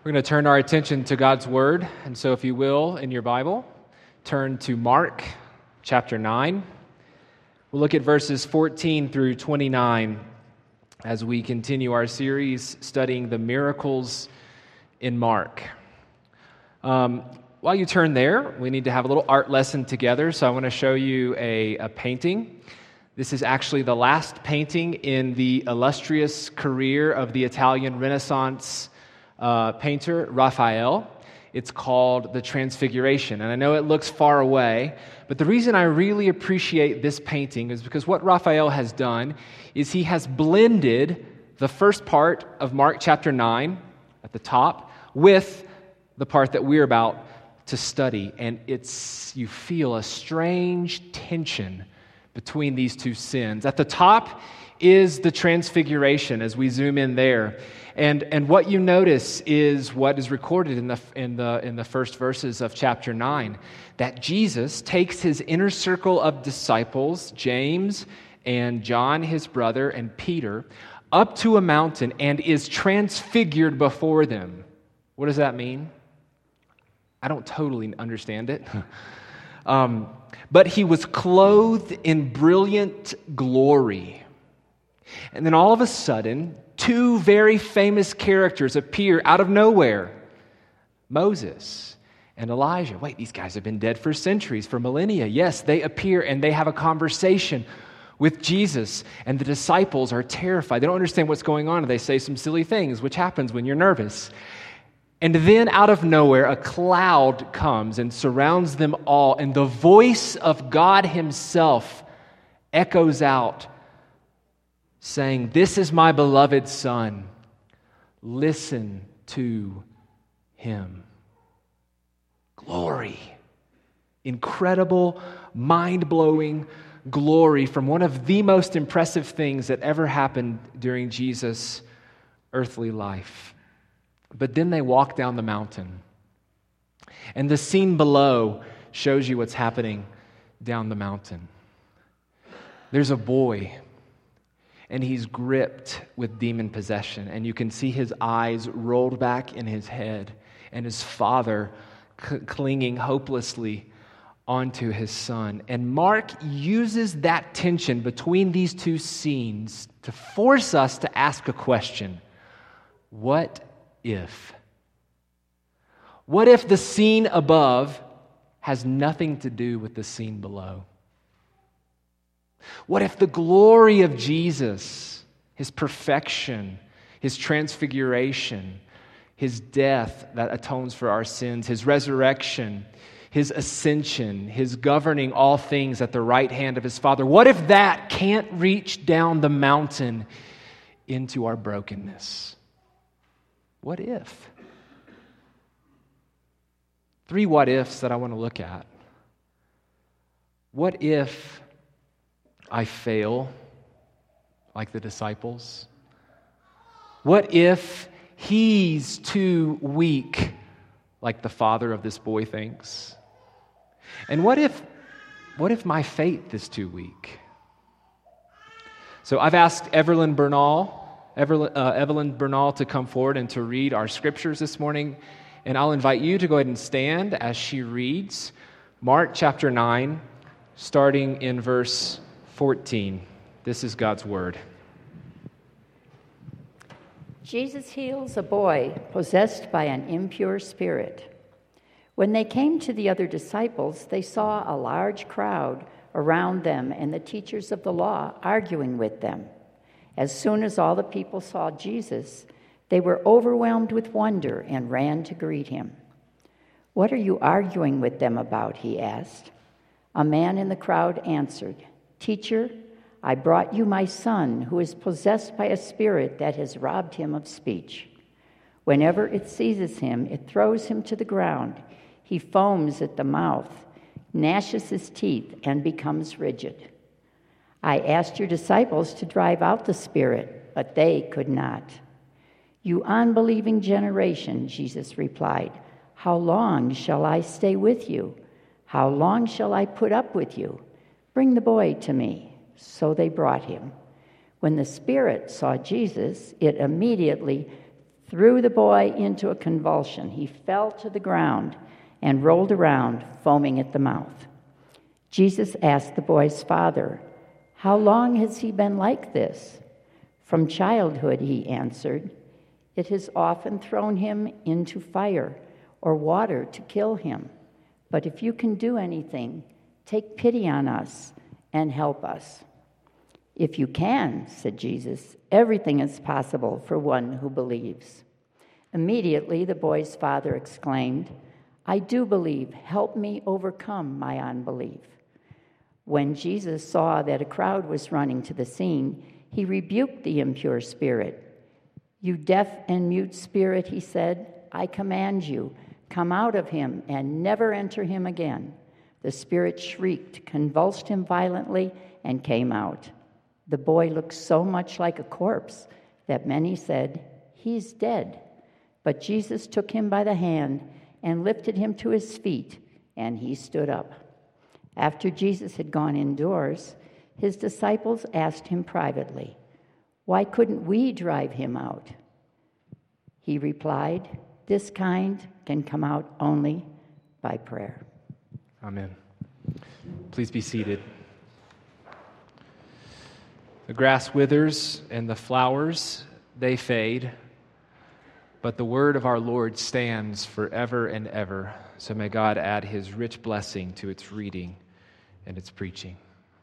We're going to turn our attention to God's Word, and so if you will, in your Bible, turn to Mark chapter 9. We'll look at verses 14 through 29 as we continue our series studying the miracles in Mark. While you turn there, we need to have a little art lesson together, so I want to show you a painting. This is actually the last painting in the illustrious career of the Italian Renaissance painter Raphael. It's called The Transfiguration, and I know it looks far away, but the reason I really appreciate this painting is because what Raphael has done is he has blended the first part of Mark chapter 9 at the top with the part that we're about to study, and you feel a strange tension between these two sins. At the top is the Transfiguration as we zoom in there. And what you notice is what is recorded in the first verses of chapter 9, that Jesus takes his inner circle of disciples, James and John, his brother, and Peter, up to a mountain and is transfigured before them. What does that mean? I don't totally understand it. But he was clothed in brilliant glory. And then all of a sudden, two very famous characters appear out of nowhere. Moses and Elijah. Wait, these guys have been dead for centuries, for millennia. Yes, they appear and they have a conversation with Jesus, and the disciples are terrified. They don't understand what's going on, and they say some silly things, which happens when you're nervous. And then out of nowhere, a cloud comes and surrounds them all, and the voice of God himself echoes out, saying, "This is my beloved Son. Listen to him." Glory. Incredible, mind-blowing glory from one of the most impressive things that ever happened during Jesus' earthly life. But then they walk down the mountain. And the scene below shows you what's happening down the mountain. There's a boy, and he's gripped with demon possession, and you can see his eyes rolled back in his head, and his father clinging hopelessly onto his son. And Mark uses that tension between these two scenes to force us to ask a question. What if? What if the scene above has nothing to do with the scene below? What if the glory of Jesus, his perfection, his transfiguration, his death that atones for our sins, his resurrection, his ascension, his governing all things at the right hand of his Father, what if that can't reach down the mountain into our brokenness? What if? 3 what ifs that I want to look at. What if I fail like the disciples? What if he's too weak like the father of this boy thinks? And what if my faith is too weak? So I've asked Evelyn Bernal to come forward and to read our scriptures this morning, and I'll invite you to go ahead and stand as she reads Mark chapter 9, starting in verse 14. This is God's word. Jesus heals a boy possessed by an impure spirit. When they came to the other disciples, they saw a large crowd around them and the teachers of the law arguing with them. As soon as all the people saw Jesus, they were overwhelmed with wonder and ran to greet him. "What are you arguing with them about?" he asked. A man in the crowd answered, "Teacher, I brought you my son who is possessed by a spirit that has robbed him of speech. Whenever it seizes him, it throws him to the ground. He foams at the mouth, gnashes his teeth, and becomes rigid. I asked your disciples to drive out the spirit, but they could not." "You unbelieving generation," Jesus replied, "how long shall I stay with you? How long shall I put up with you? Bring the boy to me." So they brought him. When the spirit saw Jesus, it immediately threw the boy into a convulsion. He fell to the ground and rolled around, foaming at the mouth. Jesus asked the boy's father, "How long has he been like this?" "From childhood," he answered. "It has often thrown him into fire or water to kill him. But if you can do anything, take pity on us and help us." "If you can," said Jesus, "everything is possible for one who believes." Immediately the boy's father exclaimed, "I do believe. Help me overcome my unbelief." When Jesus saw that a crowd was running to the scene, he rebuked the impure spirit. "You deaf and mute spirit," he said, "I command you, come out of him and never enter him again." The spirit shrieked, convulsed him violently, and came out. The boy looked so much like a corpse that many said, "He's dead." But Jesus took him by the hand and lifted him to his feet, and he stood up. After Jesus had gone indoors, his disciples asked him privately, "Why couldn't we drive him out?" He replied, "This kind can come out only by prayer." Amen. Please be seated. The grass withers and the flowers, they fade, but the word of our Lord stands forever and ever. So may God add his rich blessing to its reading and its preaching.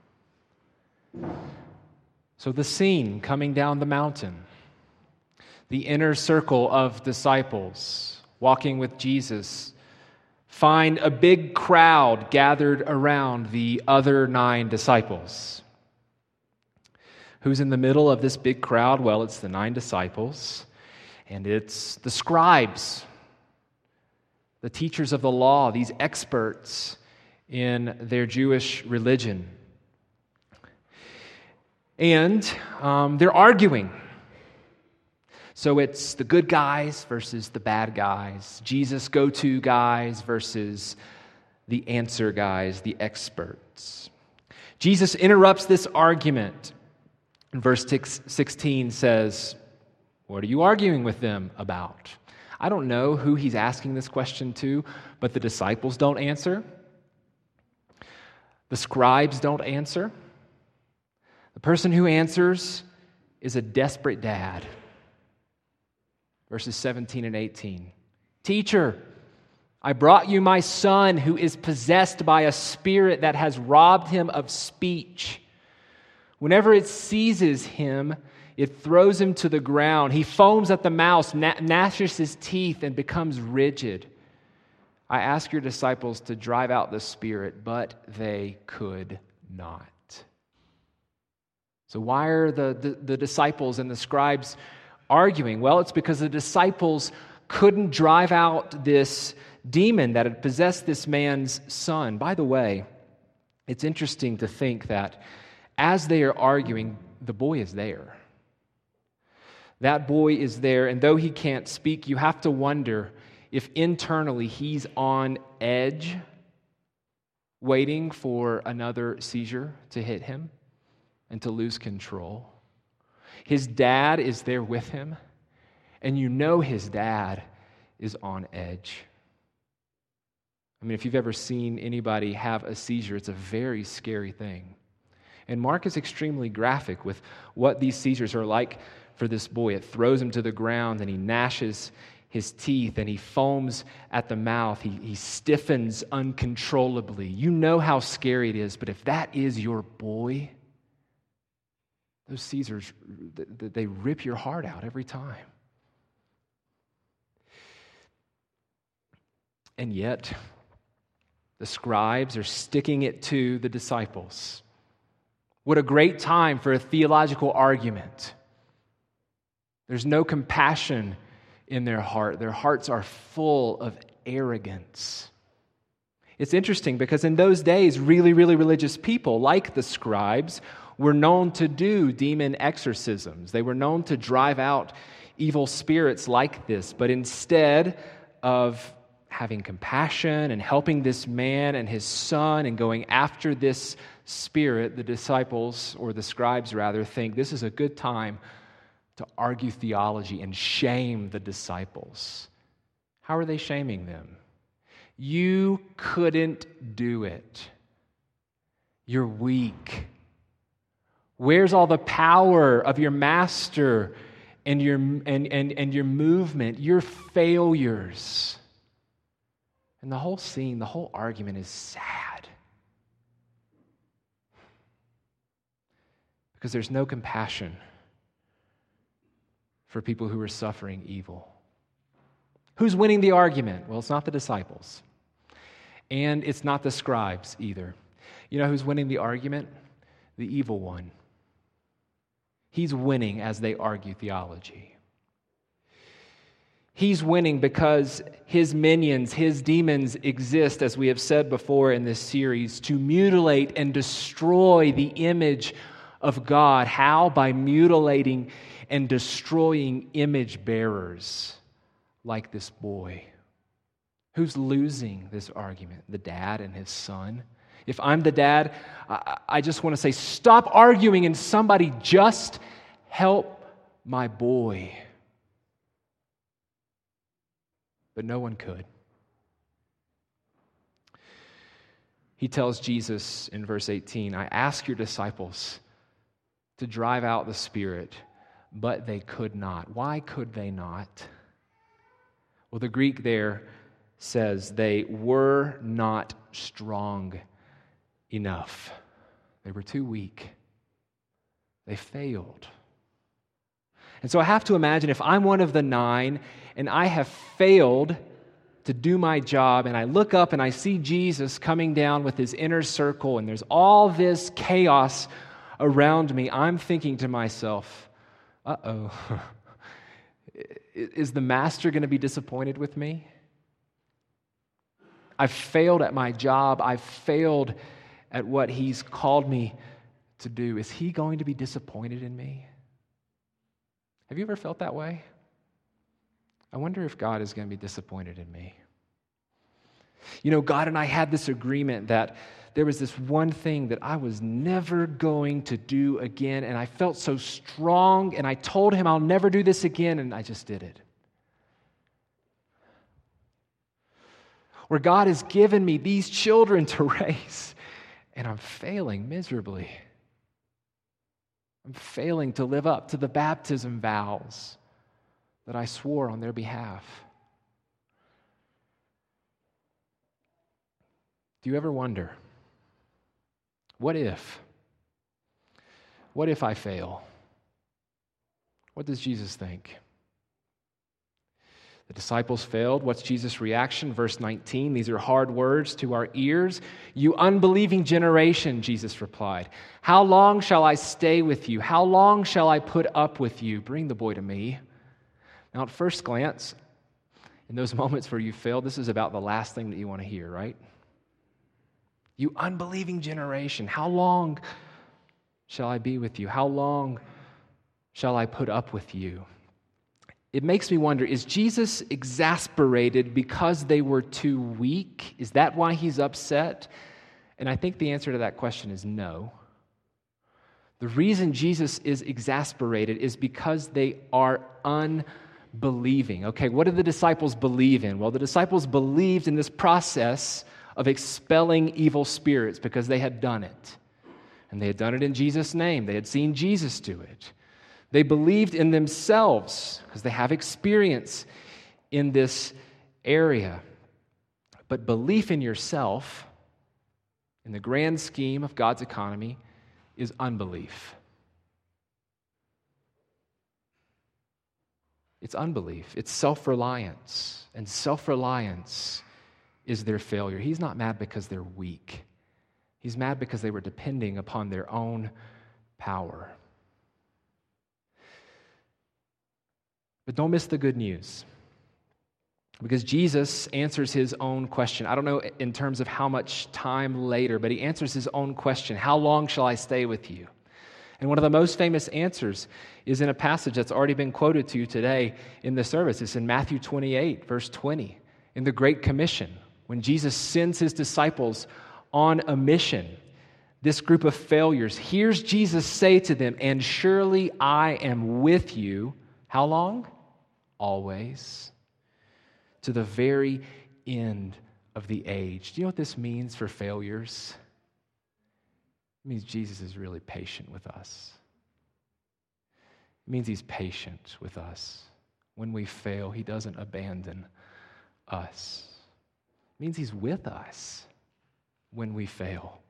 So the scene coming down the mountain, the inner circle of disciples walking with Jesus, find a big crowd gathered around the other 9 disciples. Who's in the middle of this big crowd? Well, it's the 9 disciples, and it's the scribes, the teachers of the law, these experts in their Jewish religion. And they're arguing. So it's the good guys versus the bad guys, Jesus' go-to guys versus the answer guys, the experts. Jesus interrupts this argument. And verse 16 says, "What are you arguing with them about?" I don't know who he's asking this question to, but the disciples don't answer. The scribes don't answer. The person who answers is a desperate dad. Verses 17 and 18. "Teacher, I brought you my son who is possessed by a spirit that has robbed him of speech. Whenever it seizes him, it throws him to the ground. He foams at the mouth, gnashes his teeth, and becomes rigid. I asked your disciples to drive out the spirit, but they could not." So why are the disciples and the scribes arguing? Well, it's because the disciples couldn't drive out this demon that had possessed this man's son. By the way, it's interesting to think that as they are arguing, the boy is there. That boy is there, and though he can't speak, you have to wonder if internally he's on edge, waiting for another seizure to hit him and to lose control. His dad is there with him, and you know his dad is on edge. I mean, if you've ever seen anybody have a seizure, it's a very scary thing. And Mark is extremely graphic with what these seizures are like for this boy. It throws him to the ground, and he gnashes his teeth, and he foams at the mouth. He stiffens uncontrollably. You know how scary it is, but if that is your boy, those seizures, they rip your heart out every time. And yet, the scribes are sticking it to the disciples. What a great time for a theological argument. There's no compassion in their heart. Their hearts are full of arrogance. It's interesting because in those days, really, really religious people, like the scribes, were known to do demon exorcisms. They were known to drive out evil spirits like this. But instead of having compassion and helping this man and his son and going after this spirit, the disciples, or the scribes rather, think this is a good time to argue theology and shame the disciples. How are they shaming them? You couldn't do it. You're weak. Where's all the power of your master and your movement? You're failures. And the whole scene, the whole argument is sad. Because there's no compassion for people who are suffering evil. Who's winning the argument? Well, it's not the disciples. And it's not the scribes either. You know who's winning the argument? The evil one. He's winning as they argue theology. He's winning because his minions, his demons exist, as we have said before in this series, to mutilate and destroy the image of God. How? By mutilating and destroying image bearers like this boy. Who's losing this argument? The dad and his son. If I'm the dad, I just want to say, stop arguing and somebody just help my boy. But no one could. He tells Jesus in verse 18, I ask your disciples to drive out the spirit, but they could not. Why could they not? Well, the Greek there says they were not strong enough. They were too weak. They failed. And so I have to imagine if I'm one of the 9 and I have failed to do my job and I look up and I see Jesus coming down with his inner circle and there's all this chaos around me, I'm thinking to myself, uh-oh, is the master going to be disappointed with me? I've failed at my job. I've failed at what he's called me to do. Is he going to be disappointed in me? Have you ever felt that way? I wonder if God is going to be disappointed in me. You know, God and I had this agreement that there was this one thing that I was never going to do again, and I felt so strong, and I told him I'll never do this again, and I just did it. Where God has given me these children to raise, and I'm failing miserably. I'm failing to live up to the baptism vows that I swore on their behalf. Do you ever wonder, what if? What if I fail? What does Jesus think? The disciples failed. What's Jesus' reaction? Verse 19, these are hard words to our ears. You unbelieving generation, Jesus replied. How long shall I stay with you? How long shall I put up with you? Bring the boy to me. Now, at first glance, in those moments where you failed, this is about the last thing that you want to hear, right? You unbelieving generation, how long shall I be with you? How long shall I put up with you? It makes me wonder, is Jesus exasperated because they were too weak? Is that why he's upset? And I think the answer to that question is no. The reason Jesus is exasperated is because they are unbelieving. Okay, what did the disciples believe in? Well, the disciples believed in this process of expelling evil spirits because they had done it. And they had done it in Jesus' name. They had seen Jesus do it. They believed in themselves because they have experience in this area. But belief in yourself, in the grand scheme of God's economy, is unbelief. It's unbelief. It's self-reliance. And self-reliance is their failure. He's not mad because they're weak. He's mad because they were depending upon their own power. But don't miss the good news, because Jesus answers his own question. I don't know in terms of how much time later, but he answers his own question. How long shall I stay with you? And one of the most famous answers is in a passage that's already been quoted to you today in the service. It's in Matthew 28, verse 20, in the Great Commission, when Jesus sends his disciples on a mission. this group of failures, hears Jesus say to them, "And surely I am with you." How long? Always. To the very end of the age. Do you know what this means for failures? It means Jesus is really patient with us. It means he's patient with us. When we fail, he doesn't abandon us. It means he's with us when we fail.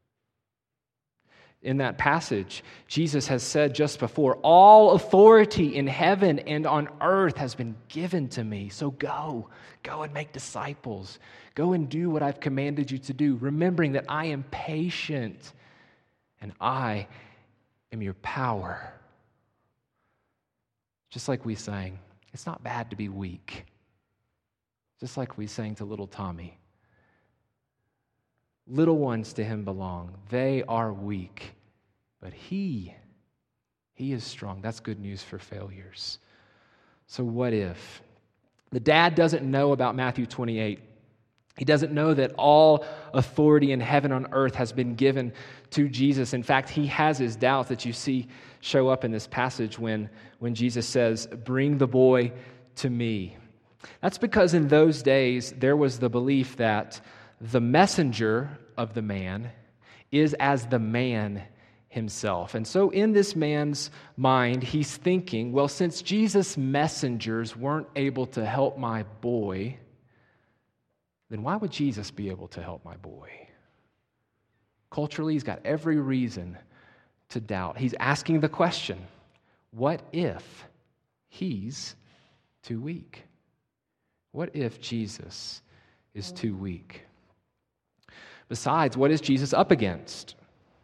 In that passage, Jesus has said just before, "All authority in heaven and on earth has been given to me. So go and make disciples. Go and do what I've commanded you to do, remembering that I am patient and I am your power." Just like we sang, it's not bad to be weak. Just like we sang to little Tommy. Little ones to him belong. They are weak, but he is strong. That's good news for failures. So what if? The dad doesn't know about Matthew 28. He doesn't know that all authority in heaven and on earth has been given to Jesus. In fact, he has his doubts that you see show up in this passage when Jesus says, "Bring the boy to me." That's because in those days, there was the belief that the messenger of the man is as the man himself. And so in this man's mind, he's thinking, well, since Jesus' messengers weren't able to help my boy, then why would Jesus be able to help my boy? Culturally, he's got every reason to doubt. He's asking the question, what if he's too weak? What if Jesus is too weak? Besides, what is Jesus up against?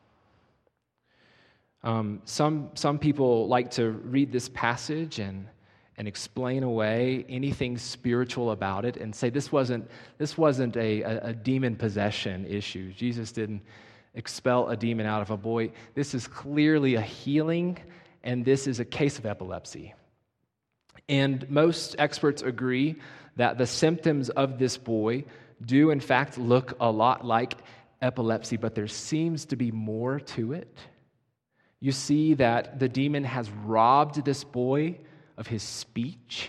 Some people like to read this passage and explain away anything spiritual about it and say this wasn't a demon possession issue. Jesus didn't expel a demon out of a boy. This is clearly a healing, and this is a case of epilepsy. And most experts agree that the symptoms of this boy do in fact look a lot like epilepsy, but there seems to be more to it. You see that the demon has robbed this boy of his speech.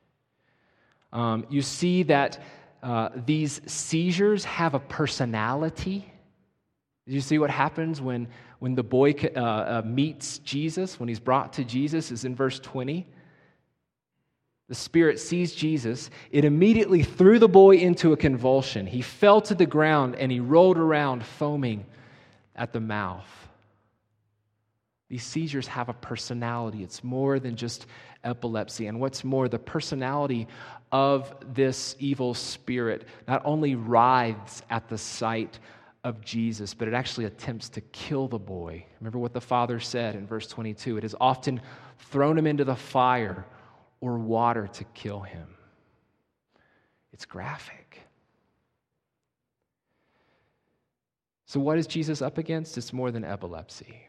You see that these seizures have a personality. You see what happens when the boy meets Jesus, when he's brought to Jesus, is in verse 20. The spirit sees Jesus. It immediately threw the boy into a convulsion. He fell to the ground and he rolled around, foaming at the mouth. These seizures have a personality. It's more than just epilepsy. And what's more, the personality of this evil spirit not only writhes at the sight of Jesus, but it actually attempts to kill the boy. Remember what the father said in verse 22. It has often thrown him into the fire or water to kill him. It's graphic. So what is Jesus up against? It's more than epilepsy.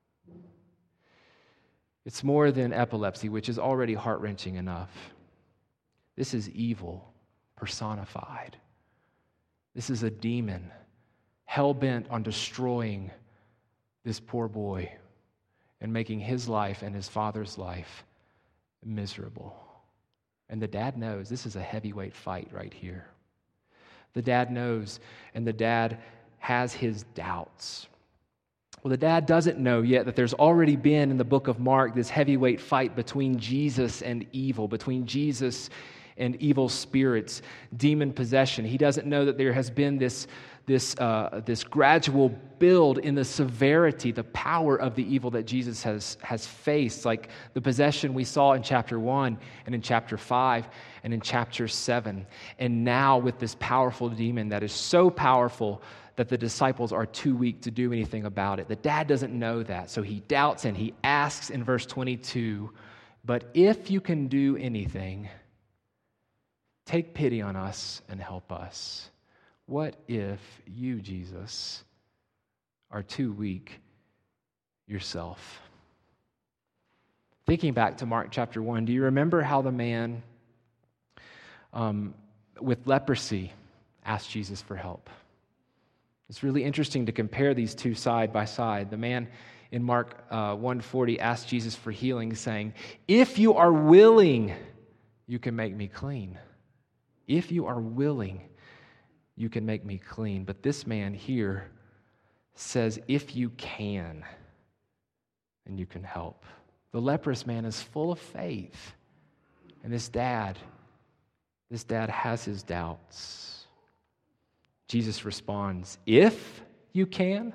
It's more than epilepsy, which is already heart-wrenching enough. This is evil personified. This is a demon hell-bent on destroying this poor boy and making his life and his father's life miserable. And the dad knows this is a heavyweight fight right here. The dad knows, and the dad has his doubts. Well, the dad doesn't know yet that there's already been in the book of Mark this heavyweight fight between Jesus and evil, between Jesus and evil spirits, demon possession. He doesn't know that there has been this gradual build in the severity, the power of the evil that Jesus has faced, like the possession we saw in chapter 1 and in chapter 5 and in chapter 7. And now with this powerful demon that is so powerful that the disciples are too weak to do anything about it. The dad doesn't know that, so he doubts and he asks in verse 22, "But if you can do anything, take pity on us and help us." What if you, Jesus, are too weak yourself? Thinking back to Mark chapter 1, do you remember how the man with leprosy asked Jesus for help? It's really interesting to compare these two side by side. The man in Mark 1:40 asked Jesus for healing, saying, "If you are willing, you can make me clean. If you are willing, you can make me clean." But this man here says, "If you can, and you can help." The leprous man is full of faith. And this dad has his doubts. Jesus responds, if you can,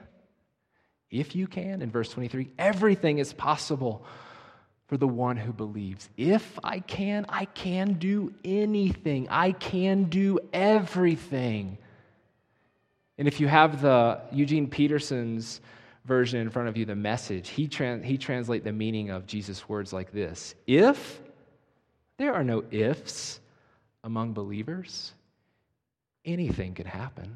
in verse 23, everything is possible for the one who believes. If I can do anything. I can do everything. And if you have the Eugene Peterson's version in front of you, the Message, he translates the meaning of Jesus' words like this: if there are no ifs among believers, anything can happen.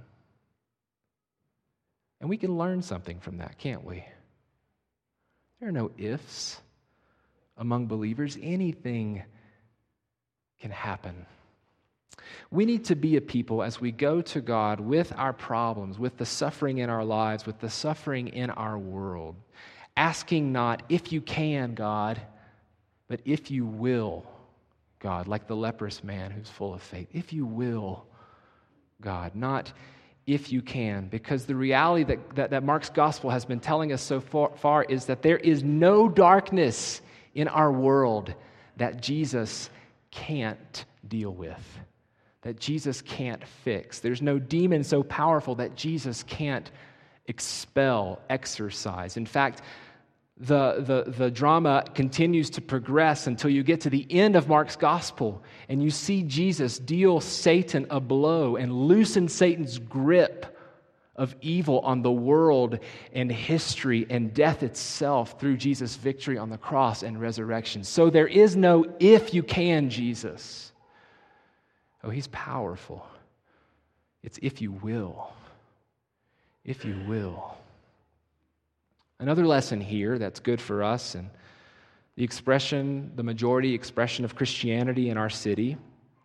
And we can learn something from that, can't we? There are no ifs among believers. Anything can happen. We need to be a people as we go to God with our problems, with the suffering in our lives, with the suffering in our world, asking not, if you can, God, but if you will, God, like the leprous man who's full of faith. If you will, God, not if you can, because the reality that Mark's gospel has been telling us so far is that there is no darkness in our world that Jesus can't deal with, that Jesus can't fix. There's no demon so powerful that Jesus can't expel, exorcise. In fact, the drama continues to progress until you get to the end of Mark's gospel and you see Jesus deal Satan a blow and loosen Satan's grip of evil on the world and history and death itself through Jesus' victory on the cross and resurrection. So there is no if you can, Jesus. Oh, he's powerful. It's if you will. If you will. Another lesson here that's good for us and the majority expression of Christianity in our city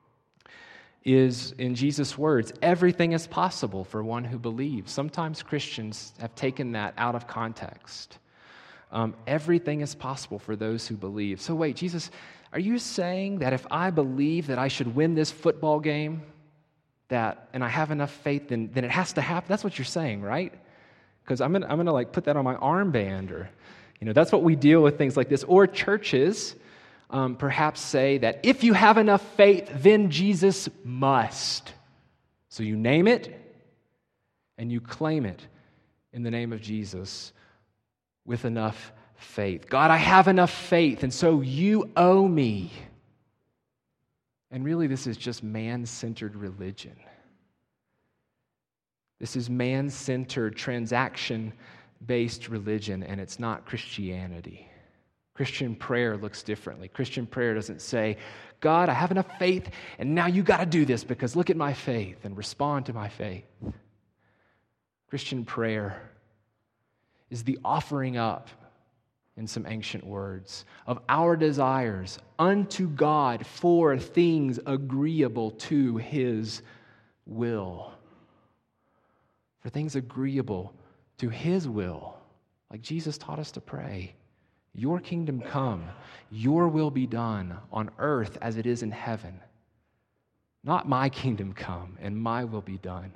is in Jesus' words, everything is possible for one who believes. Sometimes Christians have taken that out of context. Everything is possible for those who believe. So wait, Jesus, are you saying that if I believe that I should win this football game, and I have enough faith, then it has to happen? That's what you're saying, right? Because I'm gonna like put that on my armband, or that's what we deal with things like this. Or churches perhaps say that if you have enough faith, then Jesus must. So you name it and you claim it in the name of Jesus with enough faith. God, I have enough faith, and so you owe me. And really, this is just man-centered religion. This is man-centered, transaction-based religion, and it's not Christianity. Christian prayer looks differently. Christian prayer doesn't say, God, I have enough faith, and now you got to do this because look at my faith and respond to my faith. Christian prayer is the offering up, in some ancient words, of our desires unto God for things agreeable to His will. For things agreeable to His will, like Jesus taught us to pray. Your kingdom come, your will be done on earth as it is in heaven. Not my kingdom come and my will be done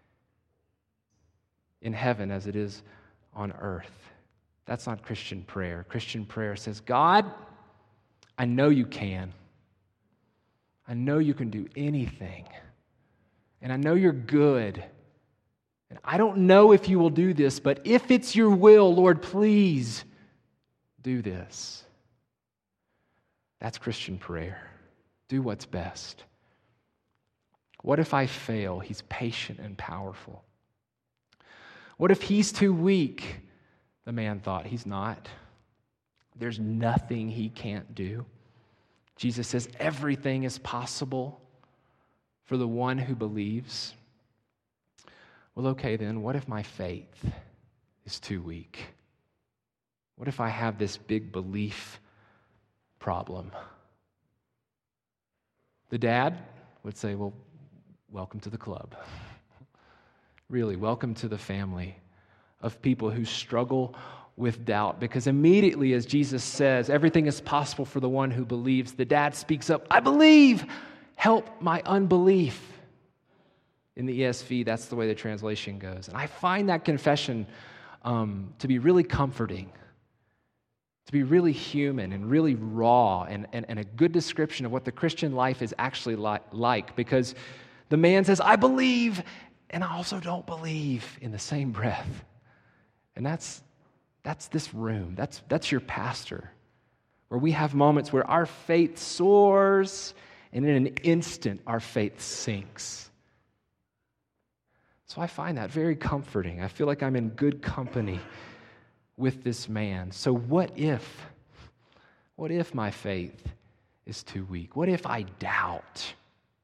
in heaven as it is on earth. That's not Christian prayer. Christian prayer says, God, I know you can. I know you can do anything. And I know you're good. And I don't know if you will do this, but if it's your will, Lord, please do this. That's Christian prayer. Do what's best. What if I fail? He's patient and powerful. What if he's too weak? The man thought. He's not. There's nothing he can't do. Jesus says everything is possible for the one who believes. Well, okay then, what if my faith is too weak? What if I have this big belief problem? The dad would say, well, welcome to the club. Really, welcome to the family of people who struggle with doubt. Because immediately, as Jesus says, everything is possible for the one who believes, the dad speaks up, I believe, help my unbelief. In the ESV, that's the way the translation goes. And I find that confession to be really comforting, to be really human and really raw and a good description of what the Christian life is actually like. Because the man says, I believe, and I also don't believe in the same breath. And that's this room. That's your pastor, where we have moments where our faith soars, and in an instant, our faith sinks. So I find that very comforting. I feel like I'm in good company with this man. So what if my faith is too weak? What if I doubt?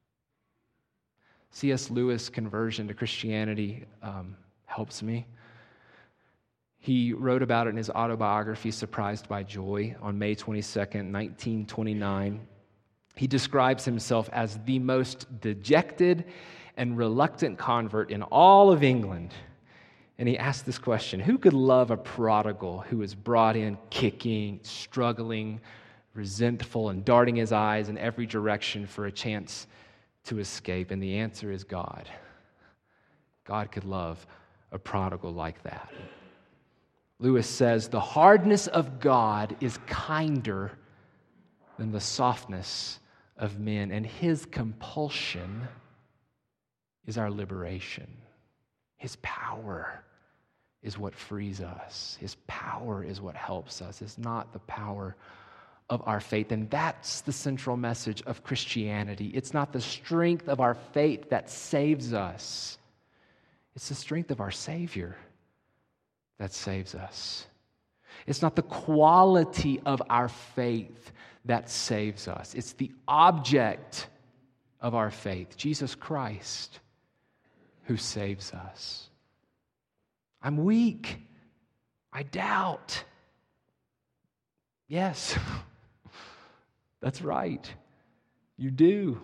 C.S. Lewis' conversion to Christianity helps me. He wrote about it in his autobiography, Surprised by Joy, on May 22nd, 1929. He describes himself as the most dejected and reluctant convert in all of England. And he asked this question: who could love a prodigal who is brought in kicking, struggling, resentful, and darting his eyes in every direction for a chance to escape? And the answer is God. God could love a prodigal like that. Lewis says, the hardness of God is kinder than the softness of men, and his compulsion is our liberation. His power is what frees us. His power is what helps us. It's not the power of our faith. And that's the central message of Christianity. It's not the strength of our faith that saves us. It's the strength of our Savior that saves us. It's not the quality of our faith that saves us. It's the object of our faith, Jesus Christ, who saves us. I'm weak. I doubt. Yes, that's right. You do.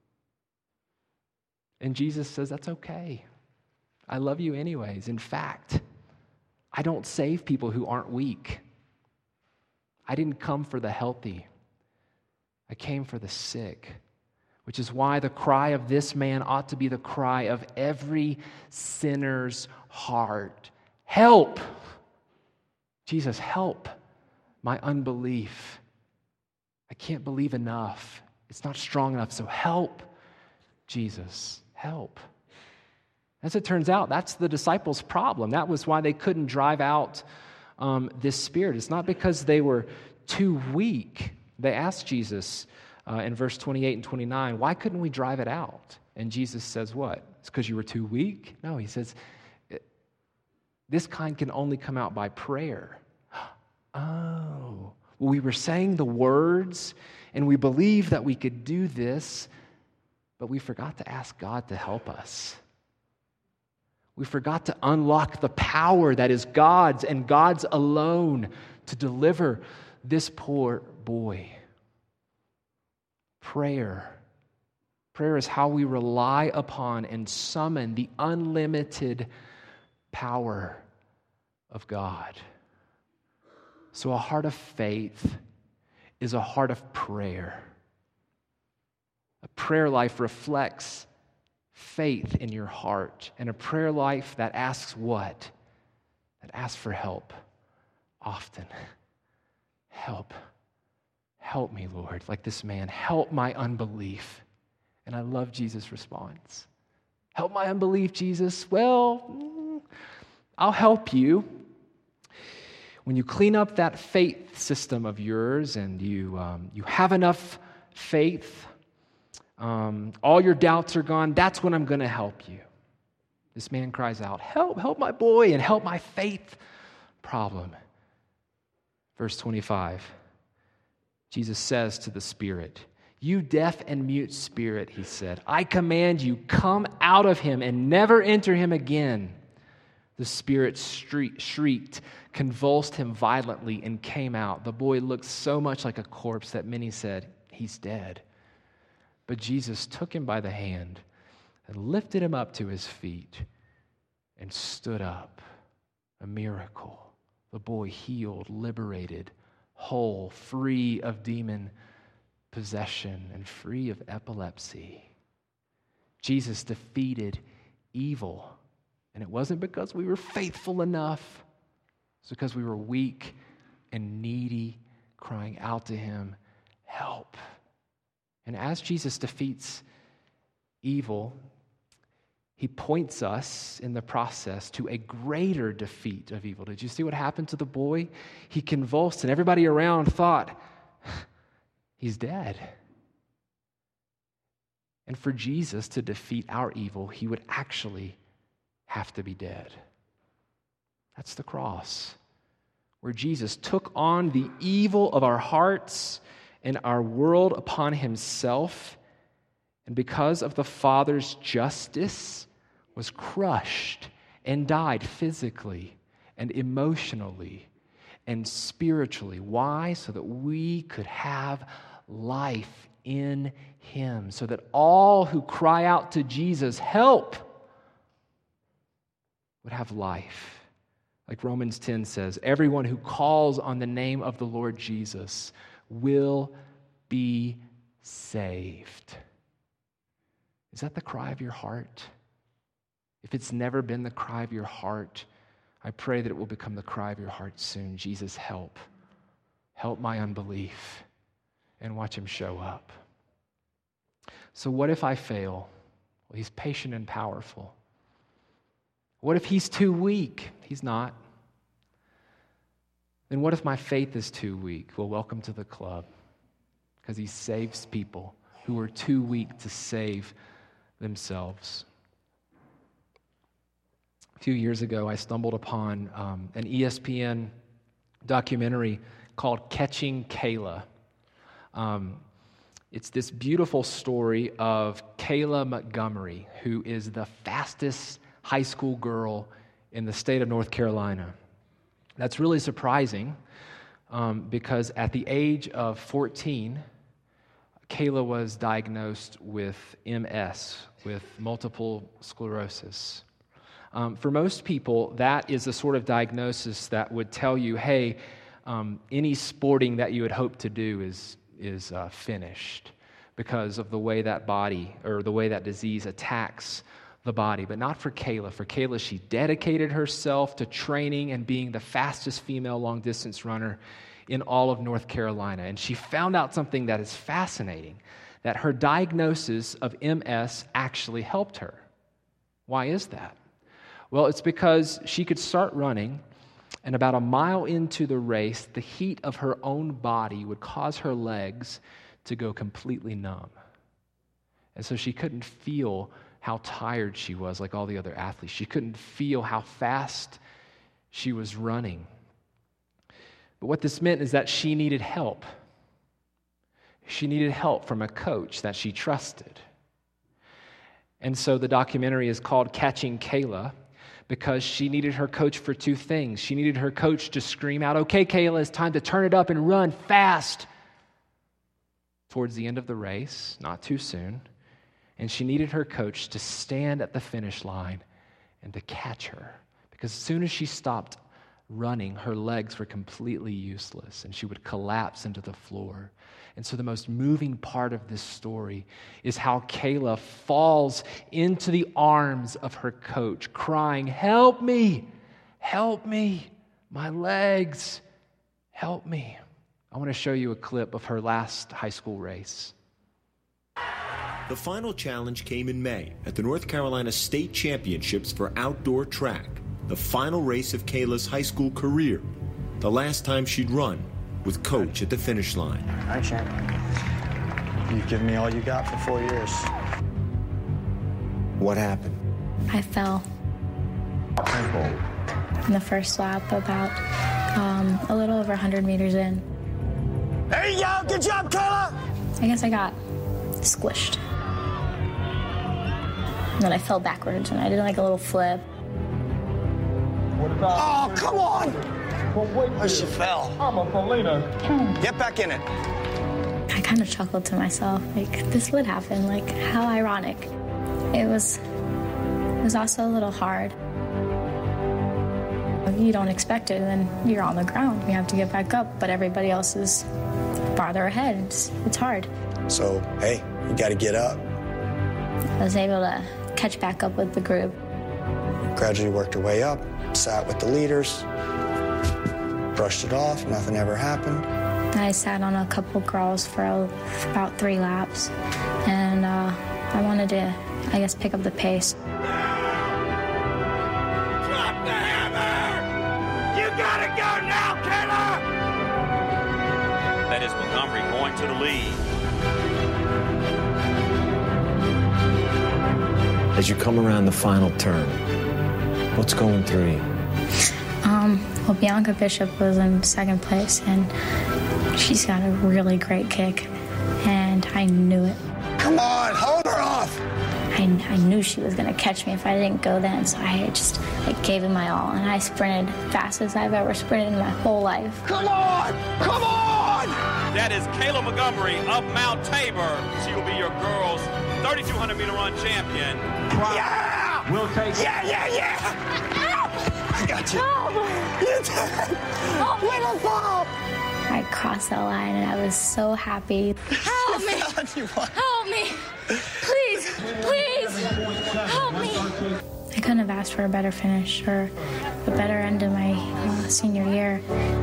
And Jesus says, that's okay. I love you anyways. In fact, I don't save people who aren't weak. I didn't come for the healthy. I came for the sick, which is why the cry of this man ought to be the cry of every sinner's heart. Help! Jesus, help my unbelief. I can't believe enough. It's not strong enough, so help, Jesus, help. As it turns out, that's the disciples' problem. That was why they couldn't drive out this spirit. It's not because they were too weak. They asked Jesus in verse 28 and 29, why couldn't we drive it out? And Jesus says what? It's because you were too weak? No, he says, this kind can only come out by prayer. Oh, well, we were saying the words, and we believed that we could do this, but we forgot to ask God to help us. We forgot to unlock the power that is God's and God's alone to deliver this poor boy. Prayer. Prayer is how we rely upon and summon the unlimited power of God. So a heart of faith is a heart of prayer. A prayer life reflects faith in your heart, and a prayer life that asks what? That asks for help often. Help. Help me, Lord, like this man. Help my unbelief. And I love Jesus' response. Help my unbelief, Jesus. Well, I'll help you. When you clean up that faith system of yours and you have enough faith, all your doubts are gone, that's when I'm going to help you. This man cries out, help my boy and help my faith problem. Verse 25, Jesus says to the spirit, you deaf and mute spirit, he said, I command you, come out of him and never enter him again. The spirit shrieked, convulsed him violently, and came out. The boy looked so much like a corpse that many said, he's dead. But Jesus took him by the hand and lifted him up to his feet. and stood up. A miracle. The boy healed, liberated, whole, free of demon possession and free of epilepsy. Jesus defeated evil. And it wasn't because we were faithful enough. It's because we were weak and needy, crying out to him, help. And as Jesus defeats evil, he points us in the process to a greater defeat of evil. Did you see what happened to the boy? He convulsed, and everybody around thought, he's dead. And for Jesus to defeat our evil, he would actually have to be dead. That's the cross, where Jesus took on the evil of our hearts and our world upon himself, and because of the Father's justice, was crushed and died physically and emotionally and spiritually. Why? So that we could have life in him, so that all who cry out to Jesus, help, would have life. Like Romans 10 says, everyone who calls on the name of the Lord Jesus will be saved. Is that the cry of your heart? If it's never been the cry of your heart, I pray that it will become the cry of your heart soon. Jesus, help. Help my unbelief. And watch him show up. So what if I fail? Well, he's patient and powerful. What if he's too weak? He's not. Then what if my faith is too weak? Well, welcome to the club, because he saves people who are too weak to save themselves. A few years ago, I stumbled upon an ESPN documentary called Catching Kayla. It's this beautiful story of Kayla Montgomery, who is the fastest high school girl in the state of North Carolina. That's really surprising because at the age of 14, Kayla was diagnosed with MS, with multiple sclerosis. For most people, that is the sort of diagnosis that would tell you, hey, any sporting that you had hoped to do is finished because of the way that body or the way that disease attacks the body. But not for Kayla. For Kayla, she dedicated herself to training and being the fastest female long-distance runner in all of North Carolina. And she found out something that is fascinating, that her diagnosis of MS actually helped her. Why is that? Well, it's because she could start running, and about a mile into the race, the heat of her own body would cause her legs to go completely numb. And so she couldn't feel how tired she was like all the other athletes. She couldn't feel how fast she was running. But what this meant is that she needed help. She needed help from a coach that she trusted. And so the documentary is called Catching Kayla, because she needed her coach for two things. She needed her coach to scream out, okay, Kayla, it's time to turn it up and run fast towards the end of the race, not too soon. And she needed her coach to stand at the finish line and to catch her. Because as soon as she stopped running, her legs were completely useless and she would collapse into the floor. And so the most moving part of this story is how Kayla falls into the arms of her coach, crying, help me, my legs, help me. I want to show you a clip of her last high school race. The final challenge came in May at the North Carolina State Championships for outdoor track, the final race of Kayla's high school career, the last time she'd run with coach at the finish line. All right, champ. You've given me all you got for 4 years. What happened? I fell in the first lap about a little over 100 meters in. There you go. Good job, Kayla. I guess I got squished. And then I fell backwards and I did like a little flip. Oh, come on. Where she fell. Get back in it. I kind of chuckled to myself, like, this would happen, like, how ironic. It was also a little hard. You don't expect it, and then you're on the ground. You have to get back up, but everybody else is farther ahead. It's hard. So, hey, you got to get up. I was able to catch back up with the group. Gradually worked her way up, sat with the leaders, brushed it off, nothing ever happened. I sat on a couple girls for about 3 laps, and I wanted to, I guess, pick up the pace. Drop the hammer! You gotta go now, Kayla! That is Montgomery going to the lead. As you come around the final turn, what's going through you? Well, Bianca Bishop was in second place, and she's got a really great kick, and I knew it. Come on, hold her off! I knew she was going to catch me if I didn't go then, so I gave it my all, and I sprinted fast as I've ever sprinted in my whole life. Come on! Come on! That is Kayla Montgomery of Mount Tabor. She will be your girls' 3,200-meter run champion. Yeah! We'll take Yeah! I got you. You did. Little Bob! I crossed that line, and I was so happy. Help me! Help me! Please! Please! Help me! I couldn't have asked for a better finish or a better end of my senior year.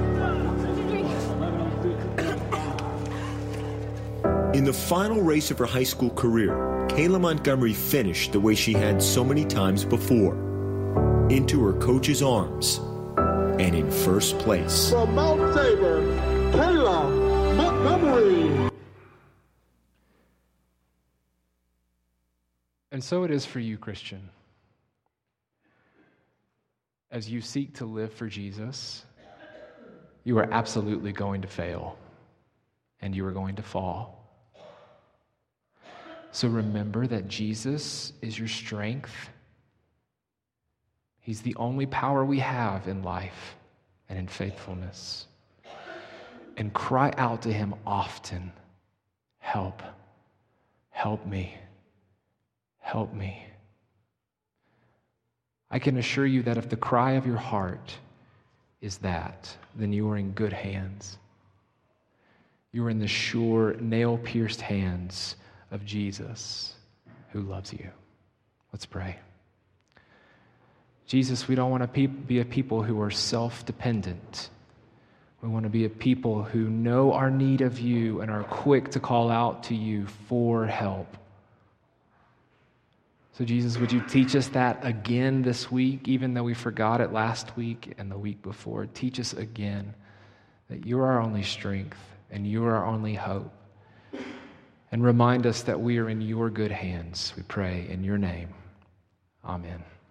In the final race of her high school career, Kayla Montgomery finished the way she had so many times before, into her coach's arms and in first place. From Mount Tabor, Kayla Montgomery. And so it is for you, Christian. As you seek to live for Jesus, you are absolutely going to fail, and you are going to fall. So remember that Jesus is your strength. He's the only power we have in life and in faithfulness. And cry out to him often, help, help me, help me. I can assure you that if the cry of your heart is that, then you are in good hands. You are in the sure, nail-pierced hands of Jesus who loves you. Let's pray. Jesus, we don't want to be a people who are self-dependent. We want to be a people who know our need of you and are quick to call out to you for help. So Jesus, would you teach us that again this week, even though we forgot it last week and the week before? Teach us again that you are our only strength and you are our only hope. And remind us that we are in your good hands. We pray in your name. Amen.